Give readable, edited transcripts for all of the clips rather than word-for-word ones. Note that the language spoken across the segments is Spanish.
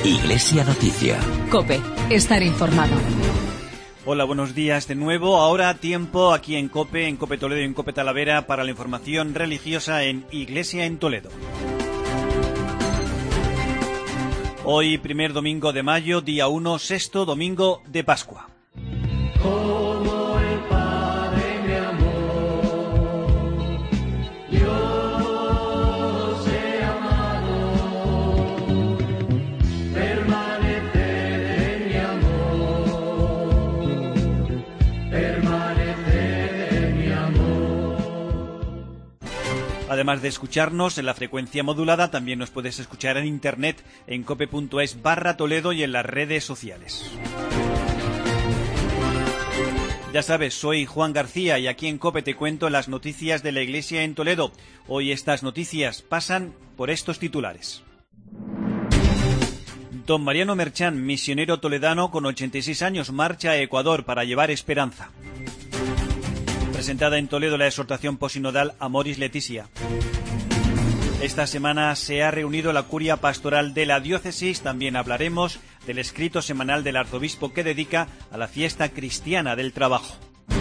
Iglesia Noticia. COPE. Estar informado. Hola, buenos días de nuevo. Ahora tiempo aquí en COPE Toledo y en COPE Talavera para la información religiosa en Iglesia en Toledo. Hoy, primer domingo de mayo, día 1, sexto domingo de Pascua. Como el Padre me amó, yo he amado, permanecer en mi amor, permanecer en mi amor. Además de escucharnos en la frecuencia modulada, también nos puedes escuchar en internet en cope.es/Toledo y en las redes sociales. Ya sabes, soy Juan García y aquí en COPE te cuento las noticias de la Iglesia en Toledo. Hoy estas noticias pasan por estos titulares. Don Mariano Merchán, misionero toledano con 86 años, marcha a Ecuador para llevar esperanza. Presentada en Toledo la exhortación posinodal Amoris Laetitia. Esta semana se ha reunido la curia pastoral de la diócesis. También hablaremos del escrito semanal del arzobispo que dedica a la fiesta cristiana del trabajo.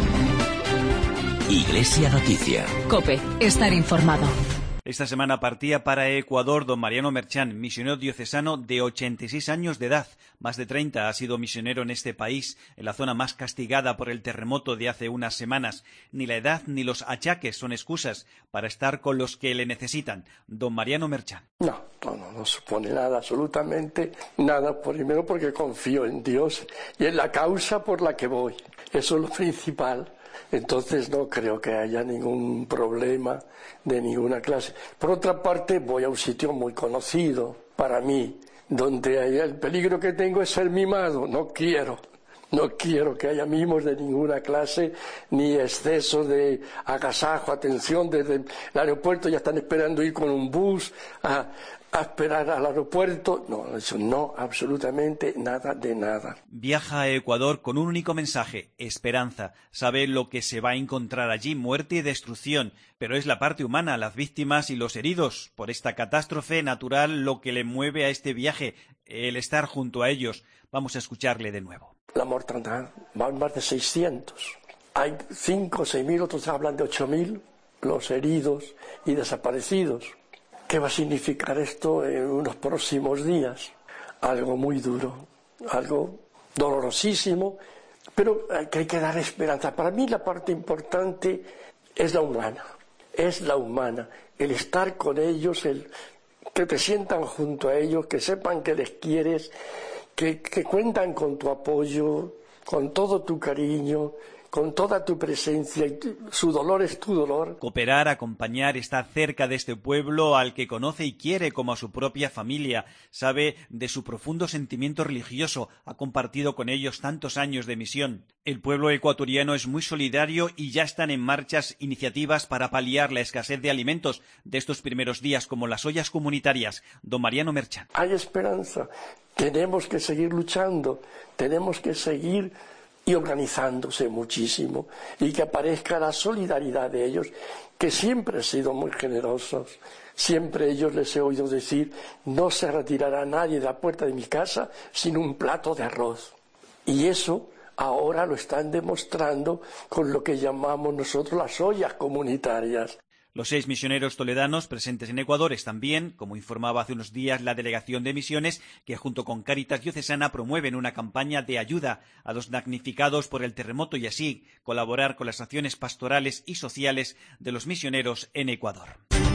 Iglesia Noticia. COPE. Estar informado. Esta semana partía para Ecuador don Mariano Merchán, misionero diocesano de 86 años de edad. Más de 30 ha sido misionero en este país, en la zona más castigada por el terremoto de hace unas semanas. Ni la edad ni los achaques son excusas para estar con los que le necesitan. Don Mariano Merchán. No supone nada, absolutamente nada. Primero porque confío en Dios y en la causa por la que voy. Eso es lo principal. Entonces no creo que haya ningún problema de ninguna clase. Por otra parte, voy a un sitio muy conocido para mí, donde el peligro que tengo es ser mimado. No quiero que haya mimos de ninguna clase, ni exceso de agasajo, atención. Desde el aeropuerto ya están esperando ir con un bus a esperar al aeropuerto. No, eso no, absolutamente nada de nada. Viaja a Ecuador con un único mensaje: esperanza. Sabe lo que se va a encontrar allí: muerte y destrucción. Pero es la parte humana, las víctimas y los heridos por esta catástrofe natural lo que le mueve a este viaje, el estar junto a ellos. Vamos a escucharle de nuevo. La mortandad, van más de 600. Hay 5 o 6 mil, otros hablan de 8.000, los heridos y desaparecidos. ¿Qué va a significar esto en unos próximos días? Algo muy duro, algo dolorosísimo, pero que hay que dar esperanza. Para mí la parte importante es la humana, el estar con ellos, el que te sientan junto a ellos, que sepan que les quieres, que cuentan con tu apoyo, con todo tu cariño, con toda tu presencia, y su dolor es tu dolor. Cooperar, acompañar, estar cerca de este pueblo al que conoce y quiere como a su propia familia. Sabe de su profundo sentimiento religioso, ha compartido con ellos tantos años de misión. El pueblo ecuatoriano es muy solidario y ya están en marcha iniciativas para paliar la escasez de alimentos de estos primeros días, como las ollas comunitarias. Don Mariano Merchán. Hay esperanza, tenemos que seguir luchando, tenemos que seguir y organizándose muchísimo, y que aparezca la solidaridad de ellos, que siempre han sido muy generosos. Siempre ellos les he oído decir: no se retirará nadie de la puerta de mi casa sin un plato de arroz. Y eso ahora lo están demostrando con lo que llamamos nosotros las ollas comunitarias. Los 6 misioneros toledanos presentes en Ecuador están bien, como informaba hace unos días la Delegación de Misiones, que junto con Cáritas Diocesana promueven una campaña de ayuda a los damnificados por el terremoto y así colaborar con las acciones pastorales y sociales de los misioneros en Ecuador.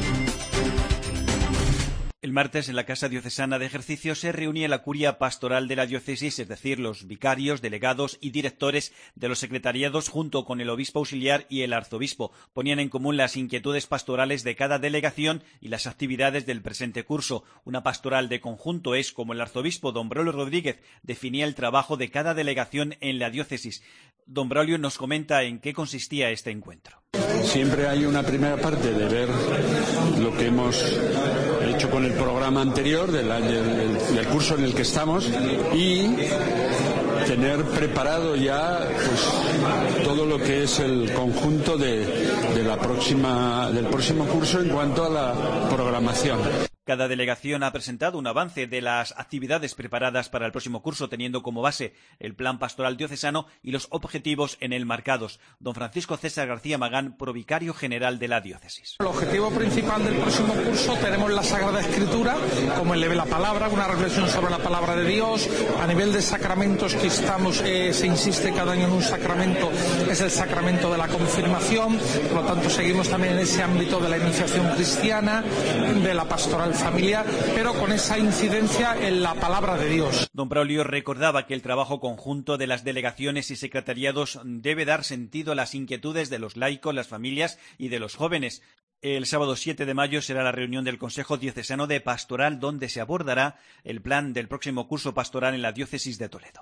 El martes, en la Casa Diocesana de Ejercicio, se reunía la curia pastoral de la diócesis, es decir, los vicarios, delegados y directores de los secretariados, junto con el obispo auxiliar y el arzobispo. Ponían en común las inquietudes pastorales de cada delegación y las actividades del presente curso. Una pastoral de conjunto es, como el arzobispo don Braulio Rodríguez definía el trabajo de cada delegación en la diócesis. Don Braulio nos comenta en qué consistía este encuentro. Siempre hay una primera parte de ver lo que hemos hecho con el programa anterior del curso en el que estamos y tener preparado ya pues todo lo que es el conjunto del próximo curso en cuanto a la programación. Cada delegación ha presentado un avance de las actividades preparadas para el próximo curso, teniendo como base el plan pastoral diocesano y los objetivos en él marcados. Don Francisco César García Magán, provicario general de la diócesis. El objetivo principal del próximo curso tenemos la Sagrada Escritura, como eleve la palabra, una reflexión sobre la palabra de Dios. A nivel de sacramentos que se insiste cada año en un sacramento, es el sacramento de la confirmación. Por lo tanto, seguimos también en ese ámbito de la iniciación cristiana, de la pastoral familiar, pero con esa incidencia en la palabra de Dios. Don Braulio recordaba que el trabajo conjunto de las delegaciones y secretariados debe dar sentido a las inquietudes de los laicos, las familias y de los jóvenes. El sábado 7 de mayo será la reunión del Consejo Diocesano de Pastoral, donde se abordará el plan del próximo curso pastoral en la diócesis de Toledo.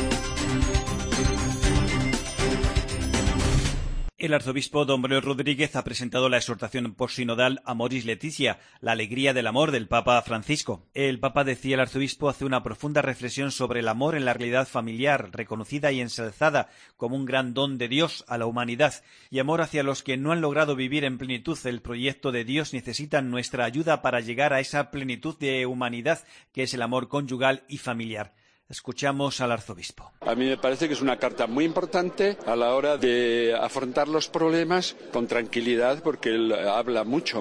El arzobispo don Braulio Rodríguez ha presentado la exhortación postsinodal Amoris Laetitia, la alegría del amor del Papa Francisco. El Papa, decía el arzobispo, hace una profunda reflexión sobre el amor en la realidad familiar, reconocida y ensalzada como un gran don de Dios a la humanidad, y amor hacia los que no han logrado vivir en plenitud el proyecto de Dios necesitan nuestra ayuda para llegar a esa plenitud de humanidad que es el amor conyugal y familiar. Escuchamos al arzobispo. A mí me parece que es una carta muy importante a la hora de afrontar los problemas con tranquilidad, porque él habla mucho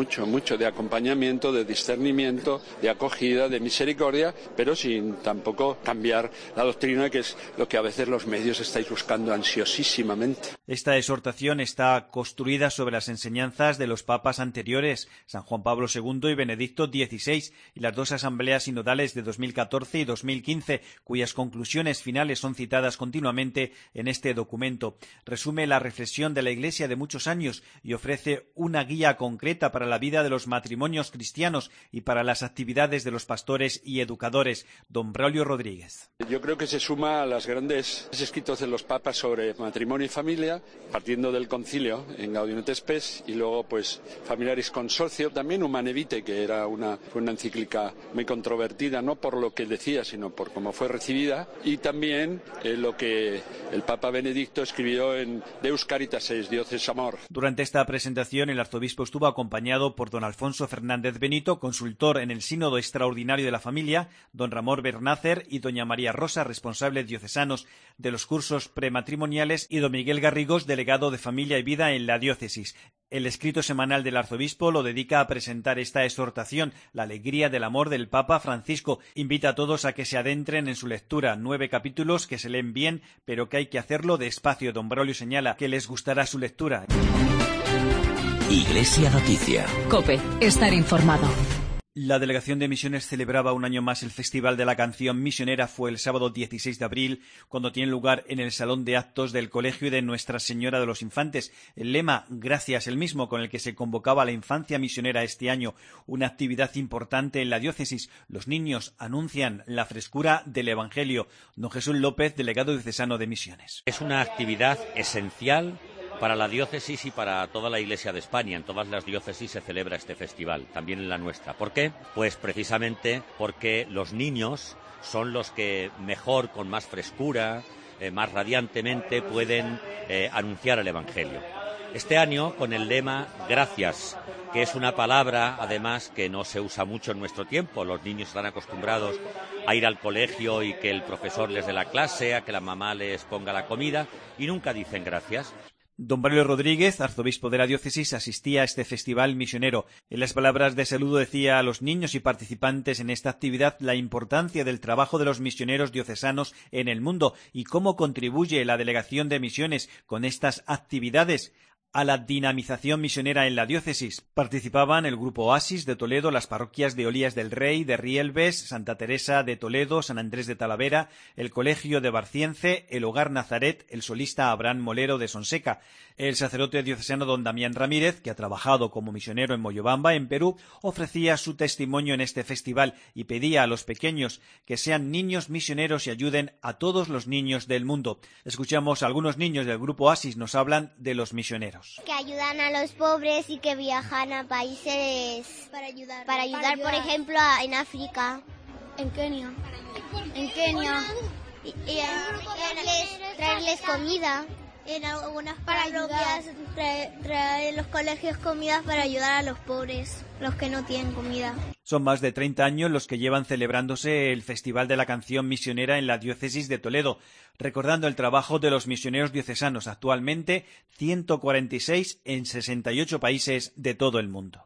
de acompañamiento, de discernimiento, de acogida, de misericordia, pero sin tampoco cambiar la doctrina, que es lo que a veces los medios estáis buscando ansiosísimamente. Esta exhortación está construida sobre las enseñanzas de los papas anteriores, San Juan Pablo II y Benedicto XVI, y las dos asambleas sinodales de 2014 y 2015, cuyas conclusiones finales son citadas continuamente en este documento. Resume la reflexión de la Iglesia de muchos años y ofrece una guía concreta para la vida de los matrimonios cristianos y para las actividades de los pastores y educadores. Don Braulio Rodríguez. Yo creo que se suma a los grandes escritos de los papas sobre matrimonio y familia, partiendo del concilio en Gaudium et Spes, y luego pues Familiaris Consortio, también Humanae Vitae, que fue una encíclica muy controvertida, no por lo que decía, sino por cómo fue recibida, y también lo que el Papa Benedicto escribió en Deus Caritas es, Dios es amor. Durante esta presentación el arzobispo estuvo acompañado por don Alfonso Fernández Benito, consultor en el Sínodo Extraordinario de la Familia, don Ramón Bernácer y doña María Rosa, responsables diocesanos de los cursos prematrimoniales, y don Miguel Garrigós, delegado de Familia y Vida en la diócesis. El escrito semanal del arzobispo lo dedica a presentar esta exhortación, la alegría del amor del Papa Francisco. Invita a todos a que se adentren en su lectura. 9 capítulos que se leen bien, pero que hay que hacerlo despacio. Don Braulio señala que les gustará su lectura. Iglesia Noticia. COPE. Estar informado. La Delegación de Misiones celebraba un año más el Festival de la Canción Misionera. Fue el sábado 16 de abril, cuando tiene lugar en el Salón de Actos del Colegio de Nuestra Señora de los Infantes. El lema, gracias, el mismo con el que se convocaba a la infancia misionera este año, una actividad importante en la diócesis. Los niños anuncian la frescura del Evangelio. Don Jesús López, delegado diocesano de Misiones. Es una actividad esencial para la diócesis y para toda la Iglesia de España. En todas las diócesis se celebra este festival, también en la nuestra. ¿Por qué? Pues precisamente porque los niños son los que mejor, con más frescura, más radiantemente pueden anunciar el Evangelio. Este año, con el lema Gracias, que es una palabra, además, que no se usa mucho en nuestro tiempo. Los niños están acostumbrados a ir al colegio y que el profesor les dé la clase, a que la mamá les ponga la comida, y nunca dicen gracias. Don Braulio Rodríguez, arzobispo de la diócesis, asistía a este festival misionero. En las palabras de saludo decía a los niños y participantes en esta actividad la importancia del trabajo de los misioneros diocesanos en el mundo y cómo contribuye la Delegación de Misiones con estas actividades a la dinamización misionera en la diócesis. Participaban el Grupo Oasis de Toledo, las parroquias de Olías del Rey, de Rielbes, Santa Teresa de Toledo, San Andrés de Talavera, el Colegio de Barcience, el Hogar Nazaret, el solista Abraham Molero de Sonseca. El sacerdote diocesano don Damián Ramírez, que ha trabajado como misionero en Moyobamba, en Perú, ofrecía su testimonio en este festival y pedía a los pequeños que sean niños misioneros y ayuden a todos los niños del mundo. Escuchamos a algunos niños del Grupo Oasis, nos hablan de los misioneros. Que ayudan a los pobres y que viajan a países para ayudar, por ejemplo, en África. En Kenia. Y traerles comida. En algunas parroquias traen los colegios comidas para ayudar a los pobres, los que no tienen comida. Son más de 30 años los que llevan celebrándose el Festival de la Canción Misionera en la diócesis de Toledo, recordando el trabajo de los misioneros diocesanos, actualmente 146 en 68 países de todo el mundo.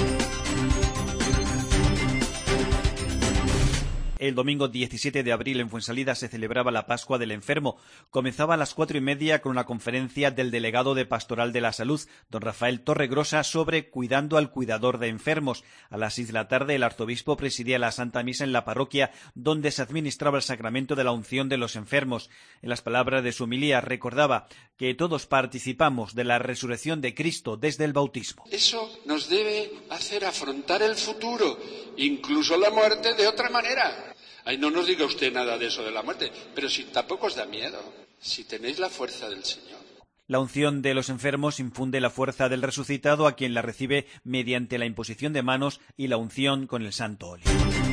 El domingo 17 de abril en Fuensalida se celebraba la Pascua del Enfermo. Comenzaba a las 4:30 con una conferencia del delegado de Pastoral de la Salud, don Rafael Torregrosa, sobre cuidando al cuidador de enfermos. A las 6 de la tarde el arzobispo presidía la Santa Misa en la parroquia donde se administraba el sacramento de la unción de los enfermos. En las palabras de su homilía recordaba que todos participamos de la resurrección de Cristo desde el bautismo. Eso nos debe hacer afrontar el futuro, incluso la muerte, de otra manera. Ay, no nos diga usted nada de eso de la muerte, pero si tampoco os da miedo, si tenéis la fuerza del Señor. La unción de los enfermos infunde la fuerza del resucitado a quien la recibe mediante la imposición de manos y la unción con el santo óleo.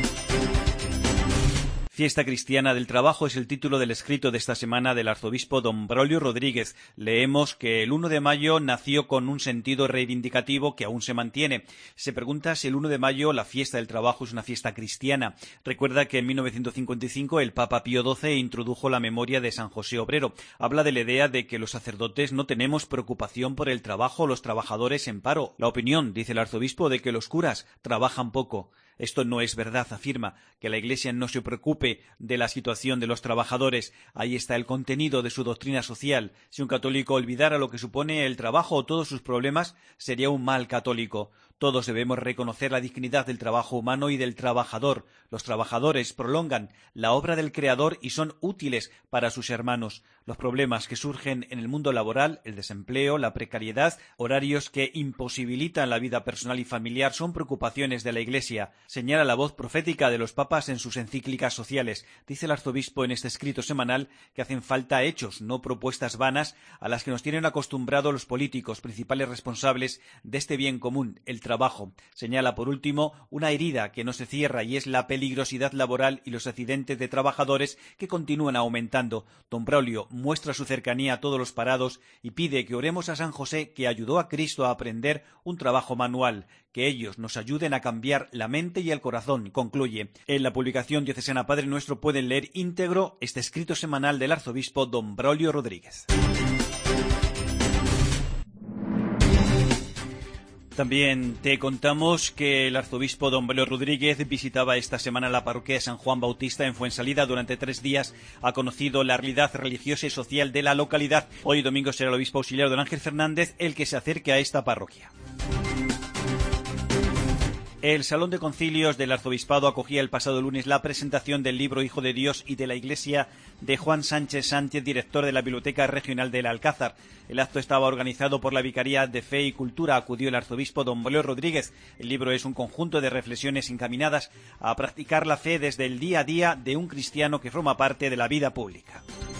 Fiesta Cristiana del Trabajo es el título del escrito de esta semana del arzobispo don Braulio Rodríguez. Leemos que el 1 de mayo nació con un sentido reivindicativo que aún se mantiene. Se pregunta si el 1 de mayo la fiesta del trabajo es una fiesta cristiana. Recuerda que en 1955 el Papa Pío XII introdujo la memoria de San José Obrero. Habla de la idea de que los sacerdotes no tenemos preocupación por el trabajo o los trabajadores en paro. La opinión, dice el arzobispo, de que los curas trabajan poco. Esto no es verdad, afirma, que la Iglesia no se preocupe de la situación de los trabajadores. Ahí está el contenido de su doctrina social. Si un católico olvidara lo que supone el trabajo o todos sus problemas, sería un mal católico. Todos debemos reconocer la dignidad del trabajo humano y del trabajador. Los trabajadores prolongan la obra del Creador y son útiles para sus hermanos. Los problemas que surgen en el mundo laboral, el desempleo, la precariedad, horarios que imposibilitan la vida personal y familiar son preocupaciones de la Iglesia. Señala la voz profética de los papas en sus encíclicas sociales. Dice el arzobispo en este escrito semanal que hacen falta hechos, no propuestas vanas a las que nos tienen acostumbrados los políticos, principales responsables de este bien común, el trabajo. Señala, por último, una herida que no se cierra y es la peligrosidad laboral y los accidentes de trabajadores que continúan aumentando. Don Braulio muestra su cercanía a todos los parados y pide que oremos a San José, que ayudó a Cristo a aprender un trabajo manual, que ellos nos ayuden a cambiar la mente y el corazón, concluye. En la publicación diocesana Padre Nuestro pueden leer íntegro este escrito semanal del arzobispo don Braulio Rodríguez. También te contamos que el arzobispo don Braulio Rodríguez visitaba esta semana la parroquia de San Juan Bautista en Fuensalida. Durante 3 días ha conocido la realidad religiosa y social de la localidad. Hoy domingo será el obispo auxiliar don Ángel Fernández el que se acerque a esta parroquia. El Salón de Concilios del Arzobispado acogía el pasado lunes la presentación del libro Hijo de Dios y de la Iglesia de Juan Sánchez Sánchez, director de la Biblioteca Regional del Alcázar. El acto estaba organizado por la Vicaría de Fe y Cultura. Acudió el arzobispo don Braulio Rodríguez. El libro es un conjunto de reflexiones encaminadas a practicar la fe desde el día a día de un cristiano que forma parte de la vida pública.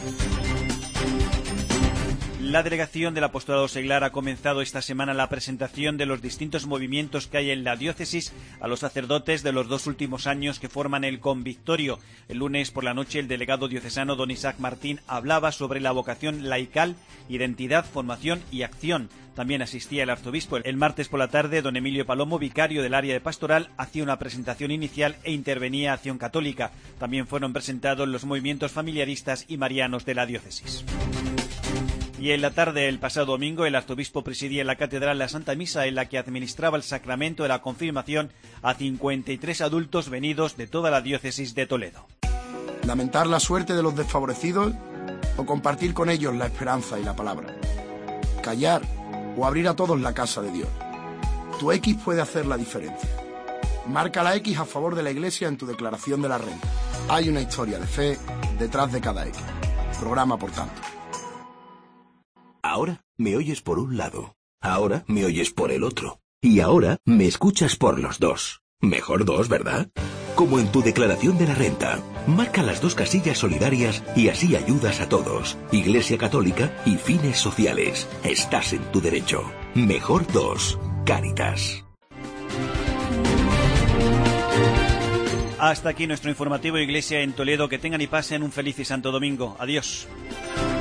La delegación del Apostolado Seglar ha comenzado esta semana la presentación de los distintos movimientos que hay en la diócesis a los sacerdotes de los 2 últimos años que forman el Convictorio. El lunes por la noche el delegado diocesano don Isaac Martín hablaba sobre la vocación laical, identidad, formación y acción. También asistía el arzobispo. El martes por la tarde don Emilio Palomo, vicario del área de pastoral, hacía una presentación inicial e intervenía Acción Católica. También fueron presentados los movimientos familiaristas y marianos de la diócesis. Y en la tarde del pasado domingo el arzobispo presidía en la catedral la Santa Misa en la que administraba el sacramento de la confirmación a 53 adultos venidos de toda la diócesis de Toledo. Lamentar la suerte de los desfavorecidos o compartir con ellos la esperanza y la palabra. Callar o abrir a todos la casa de Dios. Tu X puede hacer la diferencia. Marca la X a favor de la Iglesia en tu declaración de la renta. Hay una historia de fe detrás de cada X. Programa por tanto. Ahora me oyes por un lado, ahora me oyes por el otro, y ahora me escuchas por los dos. Mejor 2, ¿verdad? Como en tu declaración de la renta. Marca las 2 casillas solidarias y así ayudas a todos. Iglesia Católica y fines sociales. Estás en tu derecho. Mejor 2. Cáritas. Hasta aquí nuestro informativo Iglesia en Toledo. Que tengan y pasen un feliz y santo domingo. Adiós.